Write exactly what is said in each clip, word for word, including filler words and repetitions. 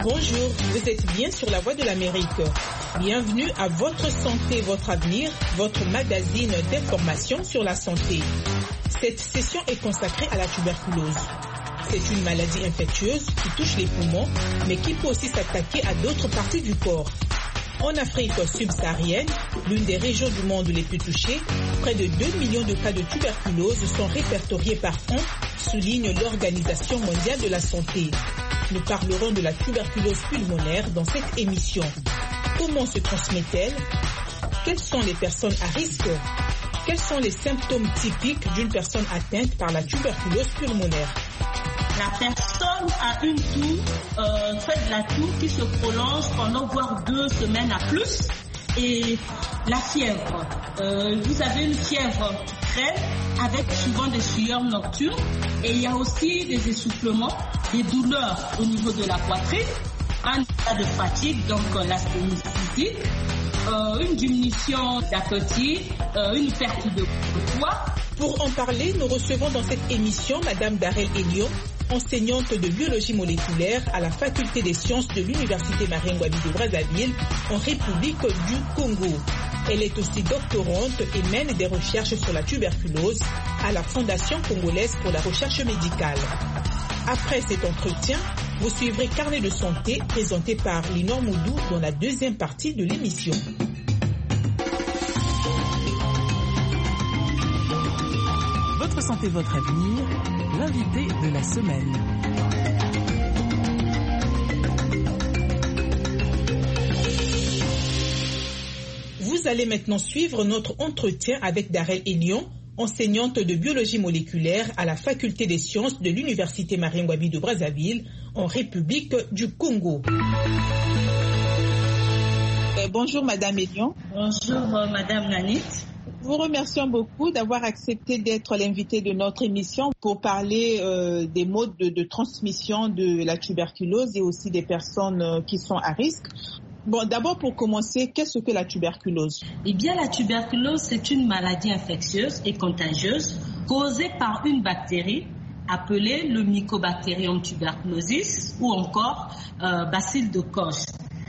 Bonjour, vous êtes bien sur la Voix de l'Amérique. Bienvenue à Votre Santé, Votre Avenir, votre magazine d'information sur la santé. Cette session est consacrée à la tuberculose. C'est une maladie infectieuse qui touche les poumons, mais qui peut aussi s'attaquer à d'autres parties du corps. En Afrique subsaharienne, l'une des régions du monde les plus touchées, près de deux millions de cas de tuberculose sont répertoriés par an, souligne l'Organisation mondiale de la santé. Nous parlerons de la tuberculose pulmonaire dans cette émission. Comment se transmet-elle? Quelles sont les personnes à risque? Quels sont les symptômes typiques d'une personne atteinte par la tuberculose pulmonaire? La personne a une toux, euh, fait de la toux qui se prolonge pendant voire deux semaines à plus. Et la fièvre, euh, vous avez une fièvre crème avec souvent des sueurs nocturnes. Et il y a aussi des essoufflements, des douleurs au niveau de la poitrine, un état de fatigue, donc euh, l'asthénie, euh, une diminution d'appétit, euh, une perte de poids. Pour en parler, nous recevons dans cette émission Madame Darel Elion, enseignante de biologie moléculaire à la faculté des sciences de l'Université Marien-Ngouabi de Brazzaville, en République du Congo. Elle est aussi doctorante et mène des recherches sur la tuberculose à la Fondation congolaise pour la recherche médicale. Après cet entretien, vous suivrez Carnet de santé présenté par Linor Moudou dans la deuxième partie de l'émission. Votre santé, votre avenir, l'invité de la semaine. Vous allez maintenant suivre notre entretien avec Darel Elion, enseignante de biologie moléculaire à la faculté des sciences de l'Université Marien-Ngouabi de Brazzaville, en République du Congo. Euh, bonjour Madame Elion. Bonjour euh, Madame Nanit. Vous remercions beaucoup d'avoir accepté d'être l'invité de notre émission pour parler euh, des modes de, de transmission de la tuberculose et aussi des personnes euh, qui sont à risque. Bon, d'abord pour commencer, qu'est-ce que la tuberculose? Eh bien, la tuberculose, c'est une maladie infectieuse et contagieuse causée par une bactérie appelée le Mycobacterium tuberculosis ou encore euh, bacille de Koch.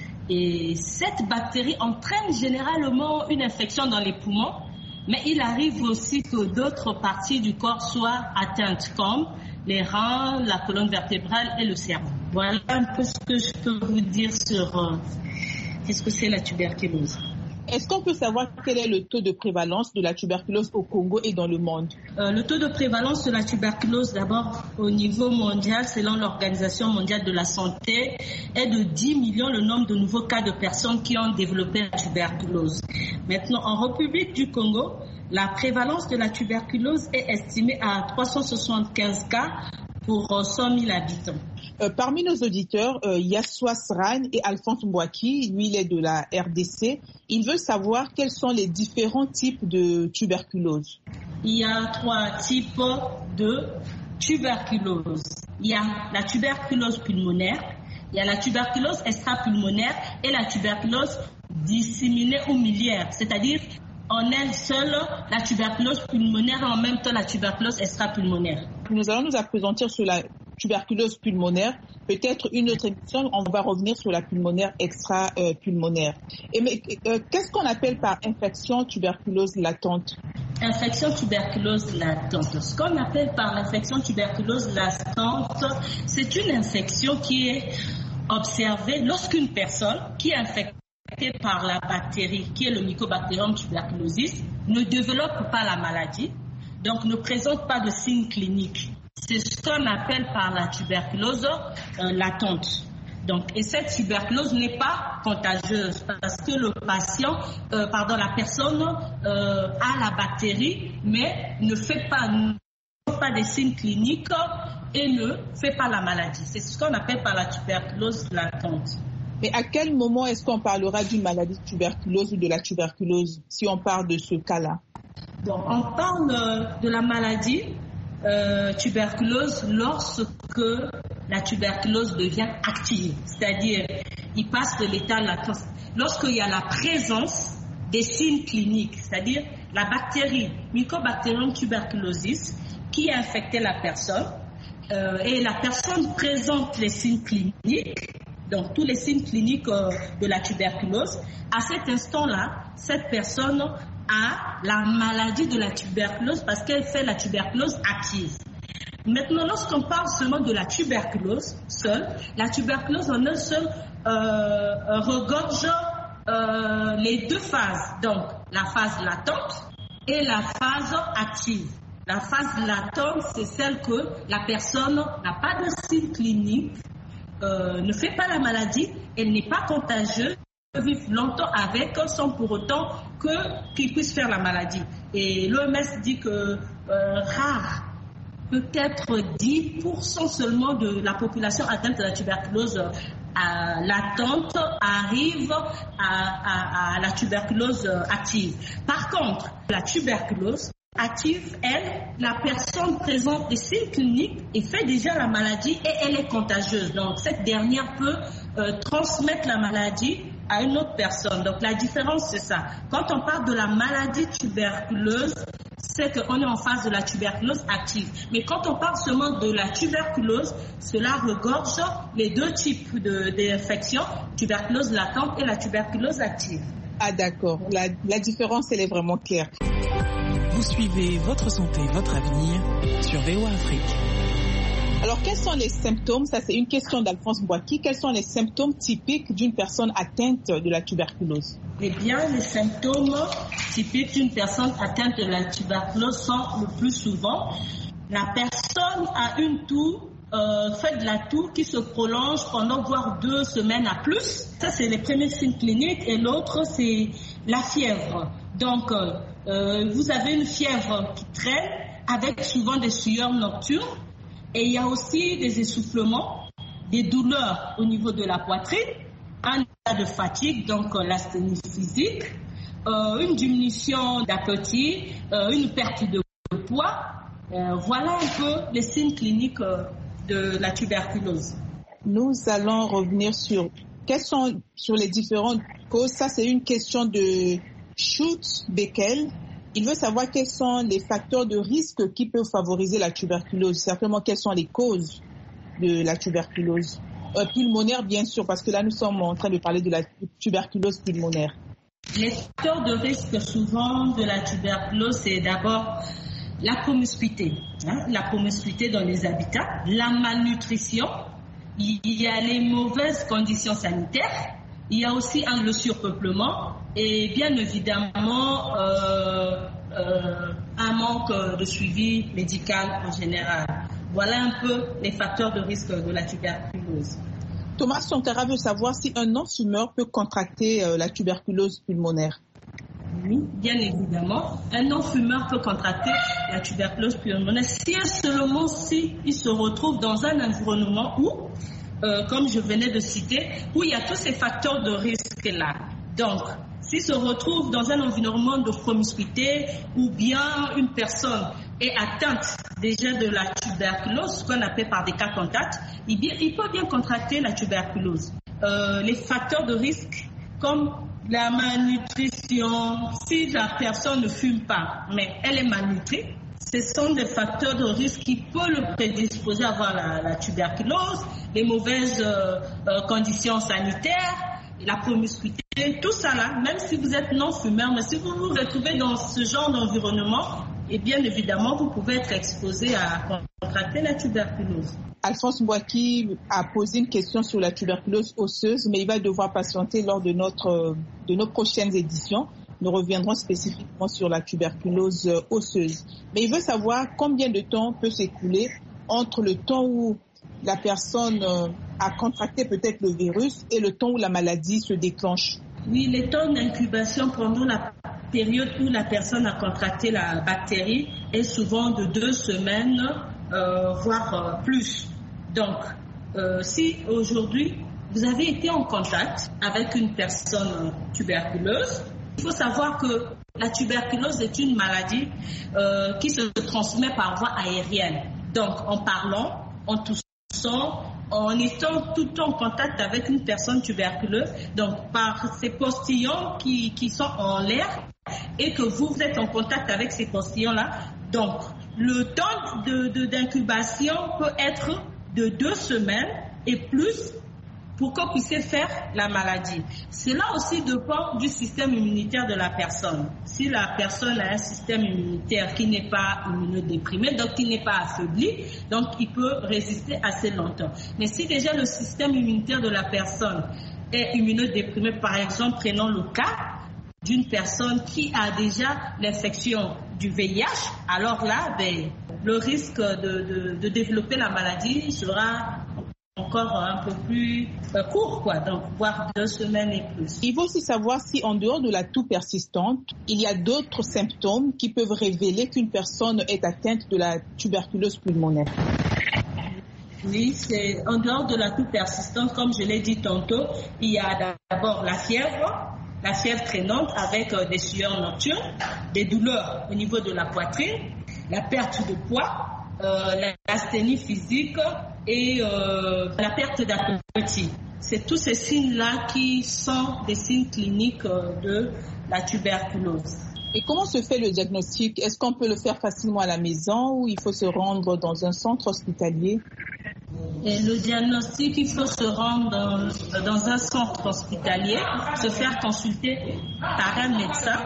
Et cette bactérie entraîne généralement une infection dans les poumons, mais il arrive aussi que d'autres parties du corps soient atteintes, comme les reins, la colonne vertébrale et le cerveau. Voilà un peu ce que je peux vous dire sur euh, qu'est-ce que c'est la tuberculose. Est-ce qu'on peut savoir quel est le taux de prévalence de la tuberculose au Congo et dans le monde? euh, Le taux de prévalence de la tuberculose, d'abord au niveau mondial, selon l'Organisation mondiale de la santé, est de dix millions le nombre de nouveaux cas de personnes qui ont développé la tuberculose. Maintenant, en République du Congo, la prévalence de la tuberculose est estimée à trois cent soixante-quinze cas pour cent mille habitants. Euh, parmi nos auditeurs, euh, Yassoua Sran et Alphonse Mbouaki, lui il est de la R D C. Il veut savoir quels sont les différents types de tuberculose. Il y a trois types de tuberculose. Il y a la tuberculose pulmonaire, il y a la tuberculose extra-pulmonaire et la tuberculose disséminée ou miliaire, c'est-à-dire en elle seule la tuberculose pulmonaire et en même temps la tuberculose extra-pulmonaire. Nous allons nous appesantir sur la tuberculose pulmonaire. Peut-être une autre émission, on va revenir sur la pulmonaire extra-pulmonaire. Et mais euh, qu'est-ce qu'on appelle par infection tuberculose latente? Infection tuberculose latente. Ce qu'on appelle par l'infection tuberculose latente, c'est une infection qui est observée lorsqu'une personne qui est infectée par la bactérie qui est le Mycobacterium tuberculosis ne développe pas la maladie, donc ne présente pas de signes cliniques. C'est ce qu'on appelle par la tuberculose euh, latente. Donc, et cette tuberculose n'est pas contagieuse parce que le patient, euh, pardon, la personne euh, a la bactérie mais ne fait pas, ne fait pas des signes cliniques et ne fait pas la maladie. C'est ce qu'on appelle par la tuberculose latente. Mais à quel moment est-ce qu'on parlera d'une maladie de tuberculose ou de la tuberculose, si on parle de ce cas-là? Bon, on parle de la maladie euh, tuberculose lorsque la tuberculose devient active, c'est-à-dire il passe de l'état latent. Lorsqu'il y a la présence des signes cliniques, c'est-à-dire la bactérie Mycobacterium tuberculosis qui a infecté la personne euh, et la personne présente les signes cliniques. donc tous les signes cliniques euh, de la tuberculose, à cet instant-là, cette personne a la maladie de la tuberculose parce qu'elle fait la tuberculose active. Maintenant, lorsqu'on parle seulement de la tuberculose seule, la tuberculose en elle seule euh, regorge euh, les deux phases, donc la phase latente et la phase active. La phase latente, c'est celle que la personne n'a pas de signes cliniques, euh, ne fait pas la maladie, elle n'est pas contagieuse, peut vivre longtemps avec sans pour autant que, qu'il puisse faire la maladie. Et l'O M S dit que euh, rare, peut-être dix pour cent seulement de la population atteinte de la tuberculose euh, latente arrive à, à, à la tuberculose active. Par contre, la tuberculose active, elle, la personne présente des signes cliniques et fait déjà la maladie et elle est contagieuse. Donc cette dernière peut euh, transmettre la maladie à une autre personne. Donc la différence, c'est ça. Quand on parle de la maladie tuberculeuse, c'est qu'on est en phase de la tuberculose active. Mais quand on parle seulement de la tuberculose, cela regorge les deux types de, d'infections, tuberculose latente et la tuberculose active. Ah d'accord, la, la différence, elle est vraiment claire. Vous suivez Votre Santé, Votre Avenir sur V O A Afrique. Alors, quels sont les symptômes? Ça, c'est une question d'Alphonse Boaki. Quels sont les symptômes typiques d'une personne atteinte de la tuberculose? Eh bien, les symptômes typiques d'une personne atteinte de la tuberculose sont le plus souvent la personne a une toux, euh, fait de la toux qui se prolonge pendant voire deux semaines à plus. Ça, c'est les premiers signes cliniques. Et l'autre, c'est la fièvre. Donc, euh, vous avez une fièvre qui traîne avec souvent des sueurs nocturnes. Et il y a aussi des essoufflements, des douleurs au niveau de la poitrine, un état de fatigue, donc euh, l'asthénie physique, euh, une diminution d'appétit, euh, une perte de poids. Euh, voilà un peu les signes cliniques euh, de la tuberculose. Nous allons revenir sur quelles sont sur les différentes causes. Ça, c'est une question de Schultz-Beckel. Il veut savoir quels sont les facteurs de risque qui peuvent favoriser la tuberculose. Certainement, quelles sont les causes de la tuberculose euh, pulmonaire, bien sûr, parce que là, nous sommes en train de parler de la tuberculose pulmonaire. Les facteurs de risque souvent de la tuberculose, c'est d'abord la promiscuité, hein, la promiscuité dans les habitats, la malnutrition, il y a les mauvaises conditions sanitaires, il y a aussi hein, le surpeuplement et bien évidemment euh, euh, un manque de suivi médical en général. Voilà un peu les facteurs de risque de la tuberculose. Thomas Sankara veut savoir si un non-fumeur peut contracter euh, la tuberculose pulmonaire. Oui, bien évidemment. Un non-fumeur peut contracter la tuberculose pulmonaire si et seulement si il se retrouve dans un environnement où, euh, comme je venais de citer, où il y a tous ces facteurs de risque-là. Donc, s'il se retrouve dans un environnement de promiscuité ou bien une personne est atteinte déjà de la tuberculose, ce qu'on appelle par des cas contacts, il, il peut bien contracter la tuberculose. Euh, les facteurs de risque comme la malnutrition, si la personne ne fume pas, mais elle est malnutrie, ce sont des facteurs de risque qui peuvent le prédisposer à avoir la, la tuberculose, les mauvaises euh, euh, conditions sanitaires, la promiscuité, tout ça là, même si vous êtes non-fumeur, mais si vous vous retrouvez dans ce genre d'environnement, et bien évidemment, vous pouvez être exposé à contracter la tuberculose. Alphonse Boaki a posé une question sur la tuberculose osseuse, mais il va devoir patienter lors de, notre, de nos prochaines éditions. Nous reviendrons spécifiquement sur la tuberculose osseuse. Mais il veut savoir combien de temps peut s'écouler entre le temps où la personne a contracté peut-être le virus et le temps où la maladie se déclenche. Oui, les temps d'incubation pendant la période où la personne a contracté la bactérie est souvent de deux semaines, euh, voire euh, plus. Donc, euh, si aujourd'hui vous avez été en contact avec une personne tuberculeuse, il faut savoir que la tuberculose est une maladie euh, qui se transmet par voie aérienne. Donc, en parlant, en toussant, en étant tout le temps en contact avec une personne tuberculeuse, donc par ces postillons qui, qui sont en l'air et que vous êtes en contact avec ces postillons-là. Donc, le temps de, de, d'incubation peut être de deux semaines et plus pour qu'on puisse faire la maladie. Cela aussi dépend du système immunitaire de la personne. Si la personne a un système immunitaire qui n'est pas immunodéprimé, donc qui n'est pas affaibli, donc il peut résister assez longtemps. Mais si déjà le système immunitaire de la personne est immunodéprimé, par exemple, prenons le cas d'une personne qui a déjà l'infection du V I H, alors là, ben, le risque de, de, de développer la maladie sera encore un peu plus euh, court, quoi, donc voire deux semaines et plus. Il faut aussi savoir si en dehors de la toux persistante, il y a d'autres symptômes qui peuvent révéler qu'une personne est atteinte de la tuberculose pulmonaire. Oui, c'est en dehors de la toux persistante, comme je l'ai dit tantôt, il y a d'abord la fièvre, la fièvre traînante avec euh, des sueurs nocturnes, des douleurs au niveau de la poitrine, la perte de poids, euh, l'asthénie physique et euh, la perte d'appétit. C'est tous ces signes-là qui sont des signes cliniques euh, de la tuberculose. Et comment se fait le diagnostic? Est-ce qu'on peut le faire facilement à la maison ou il faut se rendre dans un centre hospitalier? Et le diagnostic, il faut se rendre dans, dans un centre hospitalier, se faire consulter par un médecin.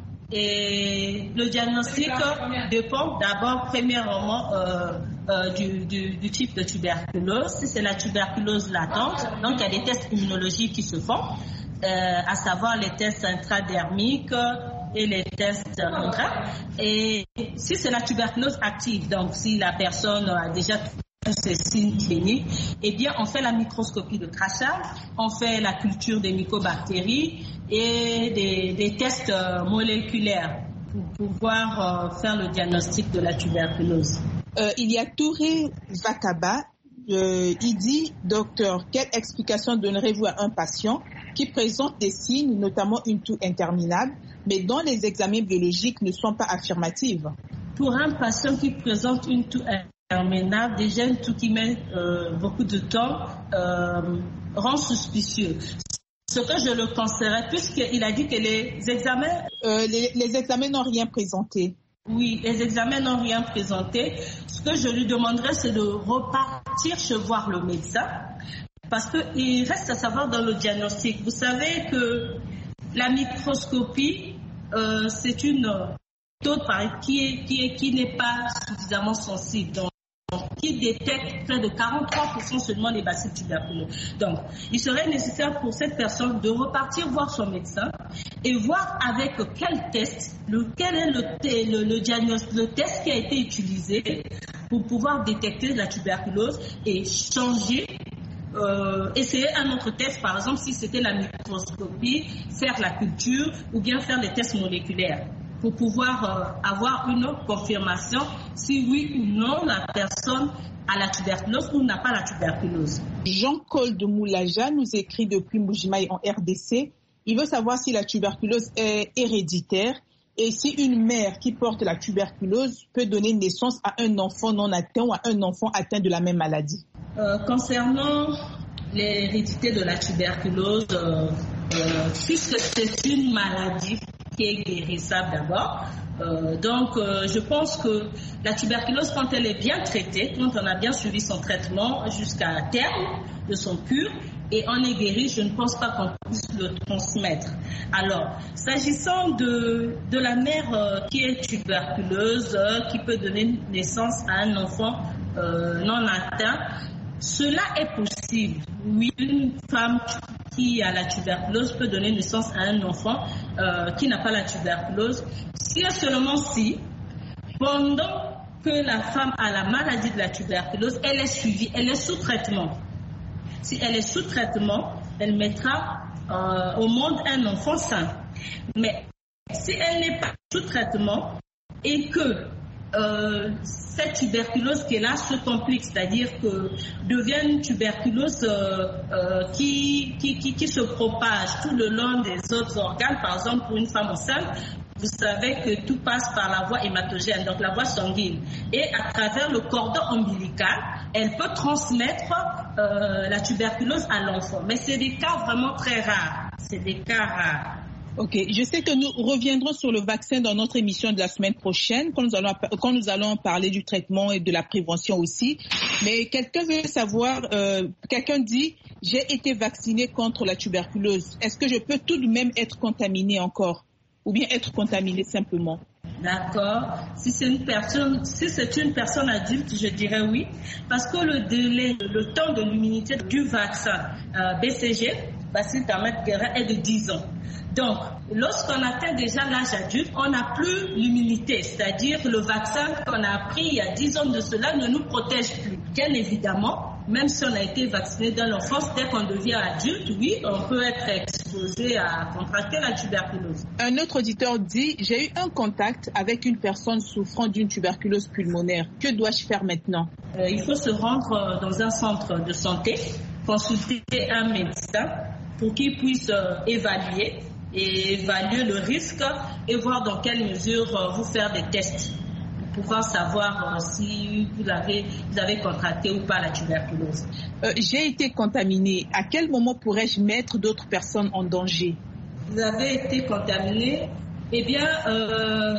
Et le diagnostic dépend d'abord, premièrement, euh, euh, du, du, du type de tuberculose. Si c'est la tuberculose latente, donc il y a des tests immunologiques qui se font, euh, à savoir les tests intradermiques et les tests intra. Et si c'est la tuberculose active, donc si la personne a déjà tous ces signes cliniques, eh bien, on fait la microscopie de traçage, on fait la culture des mycobactéries et des, des tests moléculaires pour pouvoir euh, faire le diagnostic de la tuberculose. Euh, il y a Touré Vakaba. Euh, il dit, docteur, quelle explication donnerez-vous à un patient qui présente des signes, notamment une toux interminable, mais dont les examens biologiques ne sont pas affirmatifs? Pour un patient qui présente une toux interminable, déjà une toux qui met euh, beaucoup de temps, euh, rend suspicieux. Ce que je le conseillerais, puisqu'il a dit que les examens... Euh, les, les examens n'ont rien présenté. Oui, les examens n'ont rien présenté. Ce que je lui demanderais, c'est de repartir chez voir le médecin, parce qu'il reste à savoir dans le diagnostic. Vous savez que la microscopie, euh, c'est une méthode qui, est, qui, est, qui n'est pas suffisamment sensible. Donc, qui détecte près de quarante-trois pour cent seulement des bacilles tuberculeuses. Donc, il serait nécessaire pour cette personne de repartir voir son médecin et voir avec quel test, le, quel est le, le, le diagnostic, le test qui a été utilisé pour pouvoir détecter la tuberculose et changer, euh, essayer un autre test, par exemple si c'était la microscopie, faire la culture ou bien faire des tests moléculaires, pour pouvoir euh, avoir une confirmation si oui ou non la personne a la tuberculose ou n'a pas la tuberculose. Jean-Col de Moulaja nous écrit depuis Mbujimaï en R D C. Il veut savoir si la tuberculose est héréditaire et si une mère qui porte la tuberculose peut donner naissance à un enfant non atteint ou à un enfant atteint de la même maladie. Euh, concernant l'hérédité de la tuberculose, euh, euh, puisque c'est une maladie qui est guérissable d'abord. Euh, donc, euh, je pense que la tuberculose, quand elle est bien traitée, quand on a bien suivi son traitement jusqu'à terme de son cure, et on est guéri, je ne pense pas qu'on puisse le transmettre. Alors, s'agissant de, de la mère euh, qui est tuberculeuse, euh, qui peut donner naissance à un enfant euh, non atteint, cela est possible. Oui, une femme qui a la tuberculose peut donner naissance à un enfant euh, qui n'a pas la tuberculose, si et seulement si, pendant que la femme a la maladie de la tuberculose, elle est suivie, elle est sous traitement. Si elle est sous traitement, elle mettra euh, au monde un enfant sain. Mais si elle n'est pas sous traitement et que Euh, cette tuberculose qui est là se complique, c'est-à-dire que devient une tuberculose euh, euh, qui, qui, qui, qui se propage tout le long des autres organes. Par exemple, pour une femme enceinte, vous savez que tout passe par la voie hématogène, donc la voie sanguine. Et à travers le cordon ombilical, elle peut transmettre euh, la tuberculose à l'enfant. Mais c'est des cas vraiment très rares. C'est des cas rares. Ok, je sais que nous reviendrons sur le vaccin dans notre émission de la semaine prochaine, quand nous allons, quand nous allons parler du traitement et de la prévention aussi. Mais quelqu'un veut savoir, euh, quelqu'un dit, j'ai été vacciné contre la tuberculose. Est-ce que je peux tout de même être contaminé encore ou bien être contaminé simplement? D'accord. Si c'est une personne, si c'est une personne adulte, je dirais oui, parce que le délai, le temps de l'immunité du vaccin euh, B C G, bacille tamètre guérin, est de dix ans. Donc, lorsqu'on atteint déjà l'âge adulte, on n'a plus l'immunité, c'est-à-dire le vaccin qu'on a pris il y a dix ans de cela ne nous protège plus. Bien évidemment, même si on a été vacciné dans l'enfance, dès qu'on devient adulte, oui, on peut être exposé à contracter la tuberculose. Un autre auditeur dit, j'ai eu un contact avec une personne souffrant d'une tuberculose pulmonaire. Que dois-je faire maintenant? euh, Il faut se rendre dans un centre de santé, consulter un médecin pour qu'il puisse euh, évaluer et évaluer le risque et voir dans quelle mesure euh, vous faire des tests pour pouvoir savoir euh, si vous avez, vous avez contracté ou pas la tuberculose. Euh, j'ai été contaminé. À quel moment pourrais-je mettre d'autres personnes en danger? Vous avez été contaminé, eh bien, euh,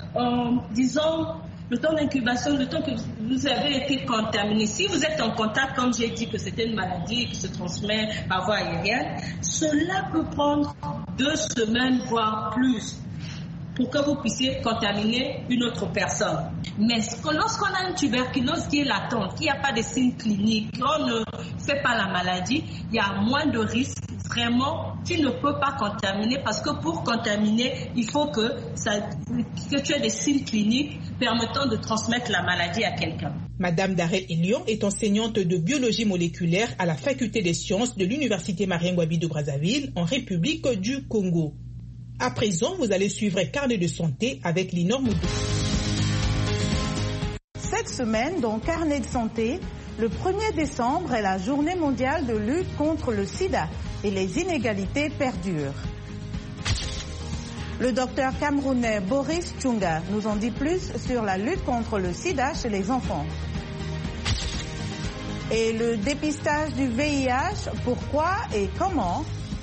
en disant le temps d'incubation, le temps que vous avez été contaminé. Si vous êtes en contact, comme j'ai dit que c'était une maladie qui se transmet par voie aérienne, cela peut prendre deux semaines, voire plus, pour que vous puissiez contaminer une autre personne. Mais lorsqu'on a une tuberculose qui est latente, qu'il n'y a pas de signes cliniques, qu'on ne fait pas la maladie, il y a moins de risques. Vraiment, tu ne peux pas contaminer parce que pour contaminer, il faut que, ça, que tu aies des signes cliniques permettant de transmettre la maladie à quelqu'un. Madame Darel Elion est enseignante de biologie moléculaire à la faculté des sciences de l'université Marien-Ngouabi de Brazzaville en République du Congo. À présent, vous allez suivre Carnet de santé avec Linor Moudou. Cette semaine, dans Carnet de santé, le premier décembre est la journée mondiale de lutte contre le sida et les inégalités perdurent. Le docteur camerounais Boris Tchunga nous en dit plus sur la lutte contre le sida chez les enfants. Et le dépistage du V I H, pourquoi et comment?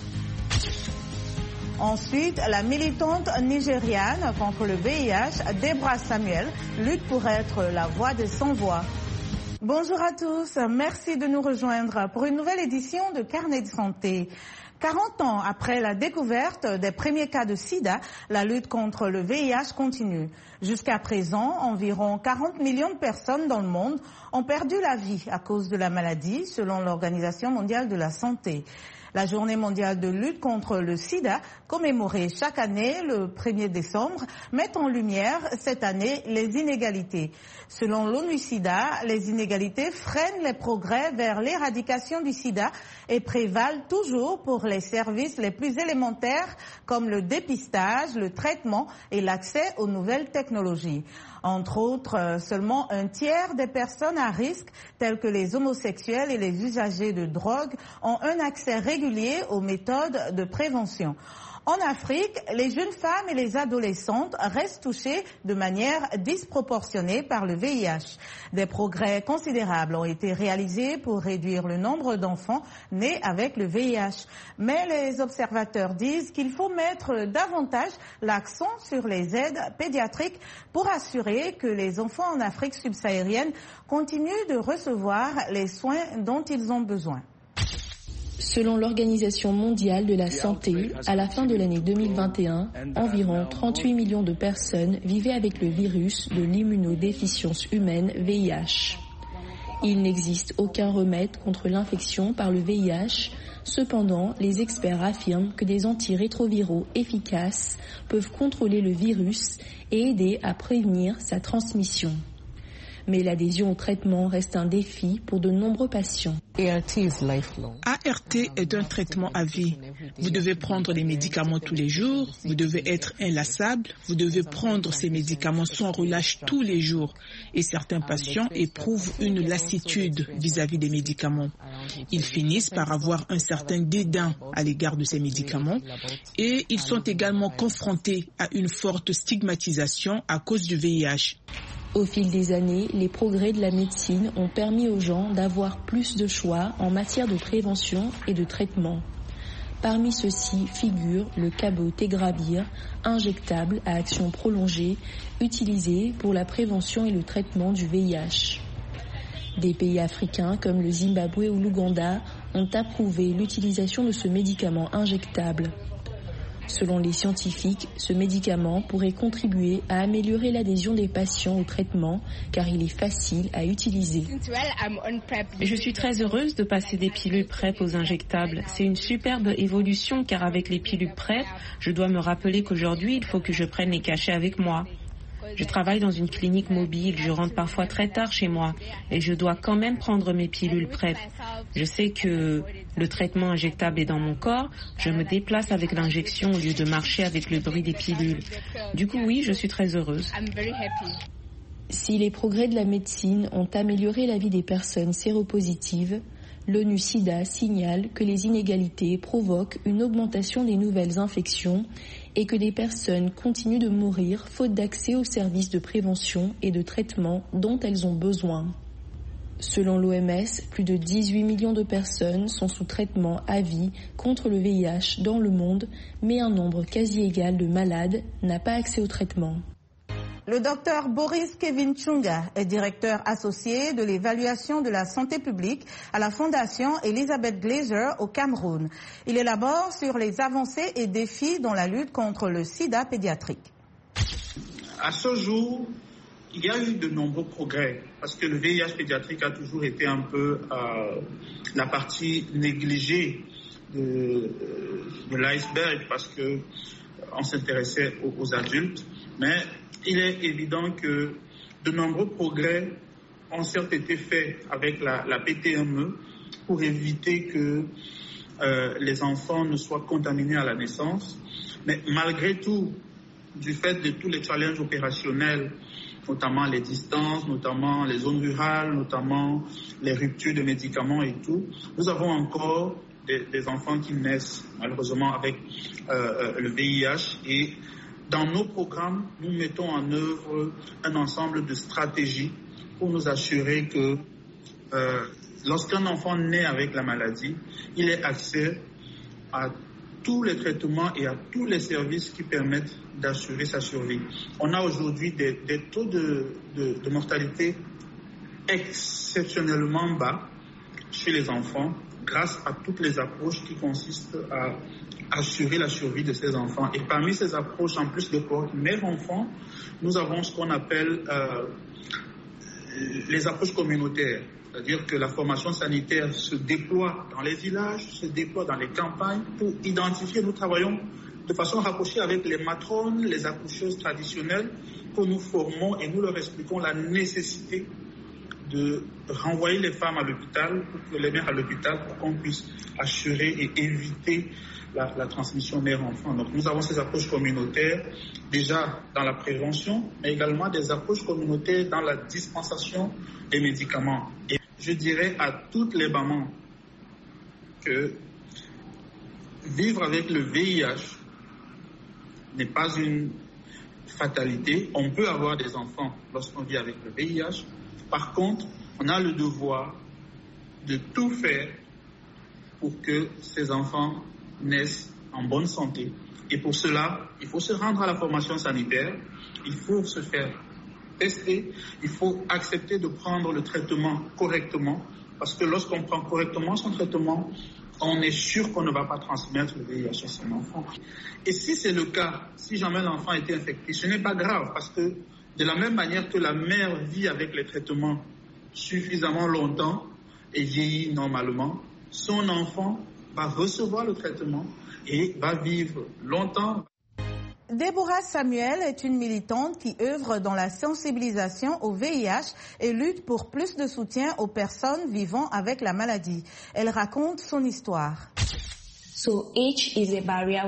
Ensuite, la militante nigériane contre le V I H, Deborah Samuel, lutte pour être la voix des sans-voix. Bonjour à tous, merci de nous rejoindre pour une nouvelle édition de Carnet de santé. quarante ans après la découverte des premiers cas de sida, la lutte contre le V I H continue. Jusqu'à présent, environ quarante millions de personnes dans le monde ont perdu la vie à cause de la maladie, selon l'Organisation mondiale de la santé. La journée mondiale de lutte contre le sida, commémorée chaque année le premier décembre, met en lumière cette année les inégalités. Selon l'ONU-SIDA, les inégalités freinent les progrès vers l'éradication du sida et prévalent toujours pour les services les plus élémentaires comme le dépistage, le traitement et l'accès aux nouvelles technologies. Entre autres, seulement un tiers des personnes à risque, telles que les homosexuels et les usagers de drogue, ont un accès régulier aux méthodes de prévention. En Afrique, les jeunes femmes et les adolescentes restent touchées de manière disproportionnée par le V I H. Des progrès considérables ont été réalisés pour réduire le nombre d'enfants nés avec le V I H. Mais les observateurs disent qu'il faut mettre davantage l'accent sur les aides pédiatriques pour assurer que les enfants en Afrique subsaharienne continuent de recevoir les soins dont ils ont besoin. Selon l'Organisation mondiale de la santé, à la fin de l'année deux mille vingt et un, environ trente-huit millions de personnes vivaient avec le virus de l'immunodéficience humaine V I H. Il n'existe aucun remède contre l'infection par le V I H. Cependant, les experts affirment que des antirétroviraux efficaces peuvent contrôler le virus et aider à prévenir sa transmission. Mais l'adhésion au traitement reste un défi pour de nombreux patients. A R T est un traitement à vie. Vous devez prendre des médicaments tous les jours, vous devez être inlassable, vous devez prendre ces médicaments sans relâche tous les jours. Et certains patients éprouvent une lassitude vis-à-vis des médicaments. Ils finissent par avoir un certain dédain à l'égard de ces médicaments et ils sont également confrontés à une forte stigmatisation à cause du V I H. Au fil des années, les progrès de la médecine ont permis aux gens d'avoir plus de choix en matière de prévention et de traitement. Parmi ceux-ci figure le cabotegravir, injectable à action prolongée, utilisé pour la prévention et le traitement du V I H. Des pays africains comme le Zimbabwe ou l'Ouganda ont approuvé l'utilisation de ce médicament injectable. Selon les scientifiques, ce médicament pourrait contribuer à améliorer l'adhésion des patients au traitement car il est facile à utiliser. Je suis très heureuse de passer des pilules PrEP aux injectables. C'est une superbe évolution car avec les pilules PrEP, je dois me rappeler qu'aujourd'hui, il faut que je prenne les cachets avec moi. Je travaille dans une clinique mobile, je rentre parfois très tard chez moi et je dois quand même prendre mes pilules PrEP. Je sais que le traitement injectable est dans mon corps, je me déplace avec l'injection au lieu de marcher avec le bruit des pilules. Du coup, oui, je suis très heureuse. Si les progrès de la médecine ont amélioré la vie des personnes séropositives, l'ONU-SIDA signale que les inégalités provoquent une augmentation des nouvelles infections et que des personnes continuent de mourir faute d'accès aux services de prévention et de traitement dont elles ont besoin. Selon l'O M S, plus de dix-huit millions de personnes sont sous traitement à vie contre le V I H dans le monde, mais un nombre quasi égal de malades n'a pas accès au traitement. Le docteur Boris Kevin Chunga est directeur associé de l'évaluation de la santé publique à la Fondation Elizabeth Glaser au Cameroun. Il élabore sur les avancées et défis dans la lutte contre le sida pédiatrique. À ce jour, il y a eu de nombreux progrès parce que le V I H pédiatrique a toujours été un peu euh, la partie négligée de, de l'iceberg parce que on s'intéressait aux, aux adultes, mais il est évident que de nombreux progrès ont certes été faits avec la, la P T M E pour éviter que euh, les enfants ne soient contaminés à la naissance. Mais malgré tout, du fait de tous les challenges opérationnels, notamment les distances, notamment les zones rurales, notamment les ruptures de médicaments et tout, nous avons encore des, des enfants qui naissent malheureusement avec euh, le V I H et dans nos programmes, nous mettons en œuvre un ensemble de stratégies pour nous assurer que euh, lorsqu'un enfant naît avec la maladie, il ait accès à tous les traitements et à tous les services qui permettent d'assurer sa survie. On a aujourd'hui des, des taux de, de, de mortalité exceptionnellement bas chez les enfants grâce à toutes les approches qui consistent à assurer la survie de ces enfants. Et parmi ces approches, en plus de cohorte mère-enfant, nous avons ce qu'on appelle euh, les approches communautaires. C'est-à-dire que la formation sanitaire se déploie dans les villages, se déploie dans les campagnes pour identifier. Nous travaillons de façon rapprochée avec les matrones, les accoucheuses traditionnelles, que nous formons et nous leur expliquons la nécessité de renvoyer les femmes à l'hôpital, pour que les mères à l'hôpital, pour qu'on puisse assurer et éviter la, la transmission mère-enfant. Donc nous avons ces approches communautaires déjà dans la prévention, mais également des approches communautaires dans la dispensation des médicaments. Et je dirais à toutes les mamans que vivre avec le V I H n'est pas une fatalité. On peut avoir des enfants lorsqu'on vit avec le V I H. Par contre, on a le devoir de tout faire pour que ces enfants naissent en bonne santé. Et pour cela, il faut se rendre à la formation sanitaire, il faut se faire tester, il faut accepter de prendre le traitement correctement, parce que lorsqu'on prend correctement son traitement, on est sûr qu'on ne va pas transmettre le V I H à son enfant. Et si c'est le cas, si jamais l'enfant a été infecté, ce n'est pas grave, parce que de la même manière que la mère vit avec les traitements suffisamment longtemps et vieillit normalement, son enfant va recevoir le traitement et va vivre longtemps. Déborah Samuel est une militante qui œuvre dans la sensibilisation au V I H et lutte pour plus de soutien aux personnes vivant avec la maladie. Elle raconte son histoire.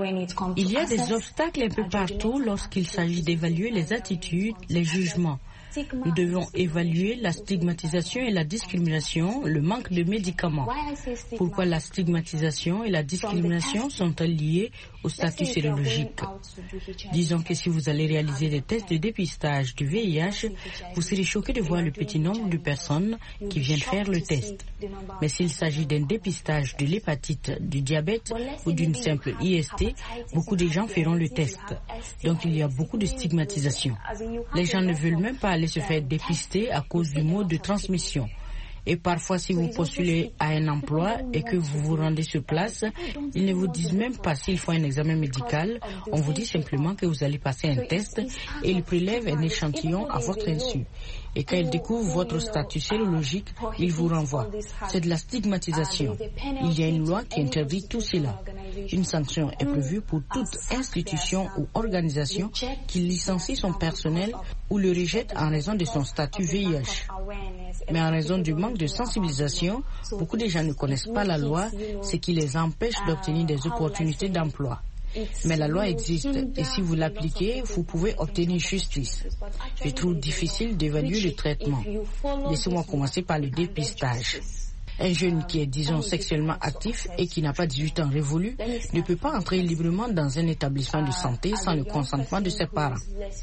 Il y a des obstacles un peu partout lorsqu'il s'agit d'évaluer les attitudes, les jugements. Nous devons évaluer la stigmatisation et la discrimination, le manque de médicaments. Pourquoi la stigmatisation et la discrimination sont-elles liées au statut sérologique? Disons que si vous allez réaliser des tests de dépistage du V I H, vous serez choqué de voir le petit nombre de personnes qui viennent faire le test. Mais s'il s'agit d'un dépistage de l'hépatite, du diabète ou d'une simple I S T, beaucoup de gens feront le test. Donc il y a beaucoup de stigmatisation. Les gens ne veulent même pas aller se faire dépister à cause du mode de transmission. Et parfois, si vous postulez à un emploi et que vous vous rendez sur place, ils ne vous disent même pas s'il faut un examen médical. On vous dit simplement que vous allez passer un test et ils prélèvent un échantillon à votre insu. Et quand ils découvrent votre statut sérologique, ils vous renvoient. C'est de la stigmatisation. Il y a une loi qui interdit tout cela. Une sanction est prévue pour toute institution ou organisation qui licencie son personnel ou le rejette en raison de son statut V I H. Mais en raison du manque de sensibilisation, beaucoup de gens ne connaissent pas la loi, ce qui les empêche d'obtenir des opportunités d'emploi. Mais la loi existe et si vous l'appliquez, vous pouvez obtenir justice. Je trouve difficile d'évaluer le traitement. Laissez-moi commencer par le dépistage. Un jeune qui est, disons, sexuellement actif et qui n'a pas dix-huit ans révolus ne peut pas entrer librement dans un établissement de santé sans le consentement de ses parents.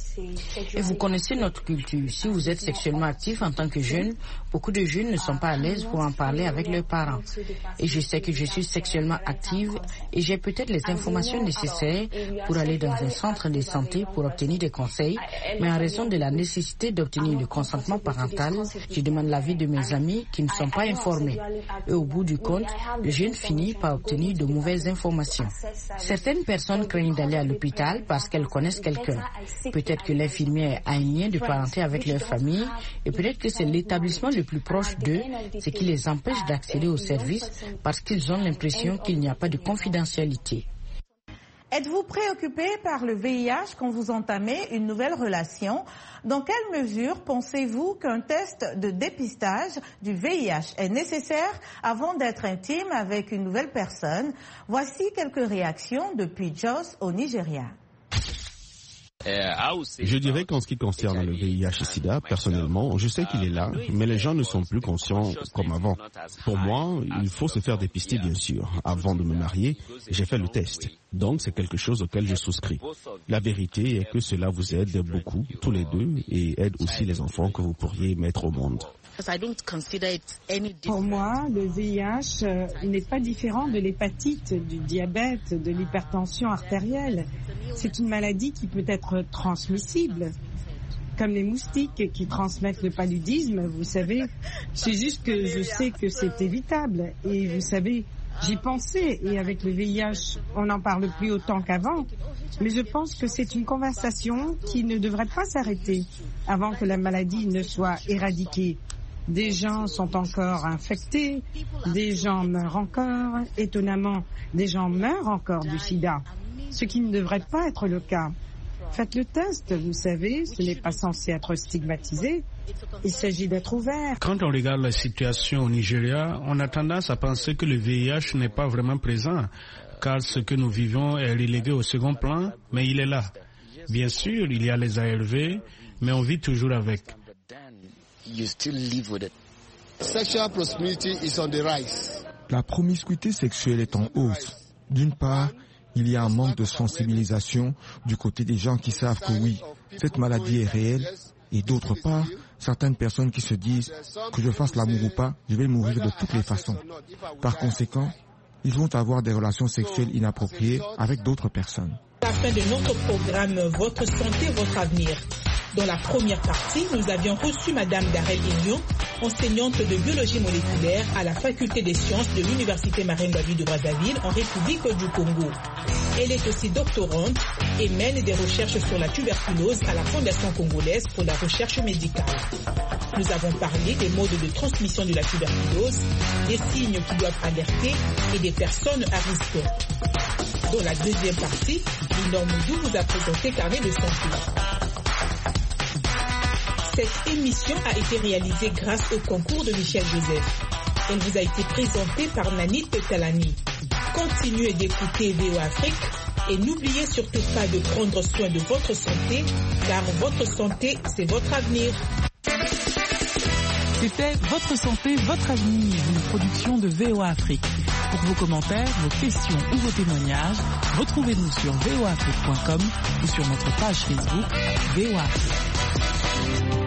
Et vous connaissez notre culture. Si vous êtes sexuellement actif en tant que jeune, beaucoup de jeunes ne sont pas à l'aise pour en parler avec leurs parents. Et je sais que je suis sexuellement active et j'ai peut-être les informations nécessaires pour aller dans un centre de santé pour obtenir des conseils, mais en raison de la nécessité d'obtenir le consentement parental, je demande l'avis de mes amis qui ne sont pas informés. Et au bout du compte, le jeune finit par obtenir de mauvaises informations. Certaines personnes craignent d'aller à l'hôpital parce qu'elles connaissent quelqu'un. Peut-être que l'infirmière a un lien de parenté avec leur famille et peut-être que c'est l'établissement le plus proche d'eux, ce qui les empêche d'accéder aux services parce qu'ils ont l'impression qu'il n'y a pas de confidentialité. Êtes-vous préoccupé par le V I H quand vous entamez une nouvelle relation? Dans quelle mesure pensez-vous qu'un test de dépistage du V I H est nécessaire avant d'être intime avec une nouvelle personne? Voici quelques réactions depuis Jos au Nigeria. Je dirais qu'en ce qui concerne le V I H et SIDA, personnellement, je sais qu'il est là, mais les gens ne sont plus conscients comme avant. Pour moi, il faut se faire dépister, bien sûr. Avant de me marier, j'ai fait le test. Donc, c'est quelque chose auquel je souscris. La vérité est que cela vous aide beaucoup, tous les deux, et aide aussi les enfants que vous pourriez mettre au monde. Pour moi, le V I H n'est pas différent de l'hépatite, du diabète, de l'hypertension artérielle. C'est une maladie qui peut être transmissible, comme les moustiques qui transmettent le paludisme, vous savez. C'est juste que je sais que c'est évitable. Et vous savez, j'y pensais, et avec le V I H, on n'en parle plus autant qu'avant. Mais je pense que c'est une conversation qui ne devrait pas s'arrêter avant que la maladie ne soit éradiquée. Des gens sont encore infectés, des gens meurent encore, étonnamment, des gens meurent encore du sida, ce qui ne devrait pas être le cas. Faites le test, vous savez, ce n'est pas censé être stigmatisé, il s'agit d'être ouvert. Quand on regarde la situation au Nigeria, on a tendance à penser que le V I H n'est pas vraiment présent, car ce que nous vivons est relégué au second plan, mais il est là. Bien sûr, il y a les A R V, mais on vit toujours avec. La promiscuité sexuelle est en hausse. D'une part, il y a un manque de sensibilisation du côté des gens qui savent que oui, cette maladie est réelle. Et d'autre part, certaines personnes qui se disent que je fasse l'amour ou pas, je vais mourir de toutes les façons. Par conséquent, ils vont avoir des relations sexuelles inappropriées avec d'autres personnes. À la fin de notre programme Votre santé, votre avenir. Dans la première partie, nous avions reçu Madame Darel Ignon, enseignante de biologie moléculaire à la faculté des sciences de l'Université Marengavi de Brazzaville en République du Congo. Elle est aussi doctorante et mène des recherches sur la tuberculose à la Fondation congolaise pour la recherche médicale. Nous avons parlé des modes de transmission de la tuberculose, des signes qui doivent alerter et des personnes à risque. Dans la deuxième partie, Lino Moudou vous a présenté Carnet de santé. Cette émission a été réalisée grâce au concours de Michel Joseph. Elle vous a été présentée par Nanit Talani. Continuez d'écouter V O Afrique Et n'oubliez surtout pas de prendre soin de votre santé, car votre santé, c'est votre avenir. C'était Votre santé, votre avenir, une production de V O A Afrique. Pour vos commentaires, vos questions ou vos témoignages, retrouvez-nous sur v o afrique point com ou sur notre page Facebook V O A Afrique.